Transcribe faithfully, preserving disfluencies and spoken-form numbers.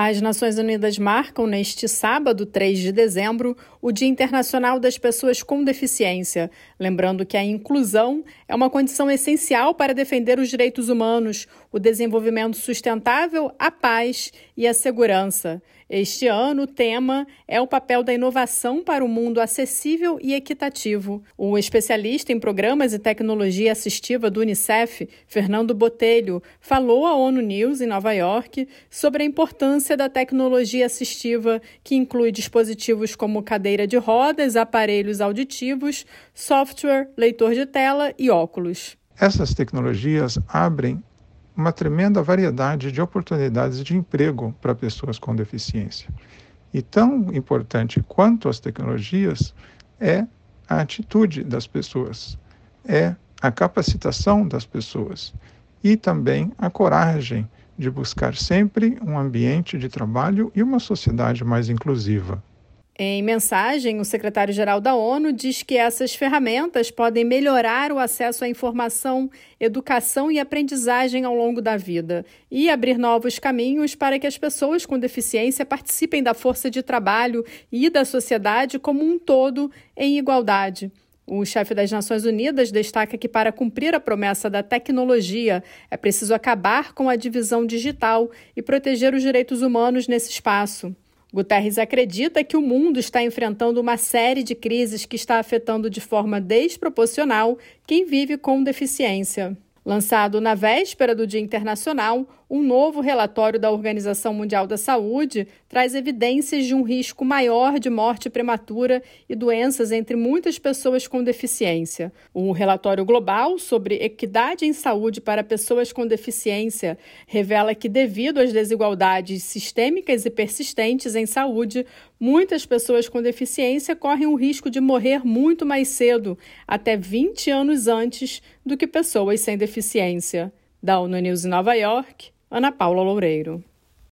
As Nações Unidas marcam neste sábado, três de dezembro, o Dia Internacional das Pessoas com Deficiência, lembrando que a inclusão é uma condição essencial para defender os direitos humanos, o desenvolvimento sustentável, a paz e a segurança. Este ano, o tema é o papel da inovação para um mundo acessível e equitativo. O especialista em programas e tecnologia assistiva do Unicef, Fernando Botelho, falou à ONU News, em Nova York, sobre a importância da tecnologia assistiva, que inclui dispositivos como cadeira de rodas, aparelhos auditivos, software, leitor de tela e óculos. Essas tecnologias abrem uma tremenda variedade de oportunidades de emprego para pessoas com deficiência. E tão importante quanto as tecnologias é a atitude das pessoas, é a capacitação das pessoas e também a coragem de buscar sempre um ambiente de trabalho e uma sociedade mais inclusiva. Em mensagem, o secretário-geral da ONU diz que essas ferramentas podem melhorar o acesso à informação, educação e aprendizagem ao longo da vida e abrir novos caminhos para que as pessoas com deficiência participem da força de trabalho e da sociedade como um todo em igualdade. O chefe das Nações Unidas destaca que, para cumprir a promessa da tecnologia, é preciso acabar com a divisão digital e proteger os direitos humanos nesse espaço. Guterres acredita que o mundo está enfrentando uma série de crises que está afetando de forma desproporcional quem vive com deficiência. Lançado na véspera do Dia Internacional, um novo relatório da Organização Mundial da Saúde traz evidências de um risco maior de morte prematura e doenças entre muitas pessoas com deficiência. O relatório global sobre equidade em saúde para pessoas com deficiência revela que, devido às desigualdades sistêmicas e persistentes em saúde, muitas pessoas com deficiência correm o risco de morrer muito mais cedo, até vinte anos antes do que pessoas sem deficiência. Da ONU News em Nova York, Ana Paula Loureiro.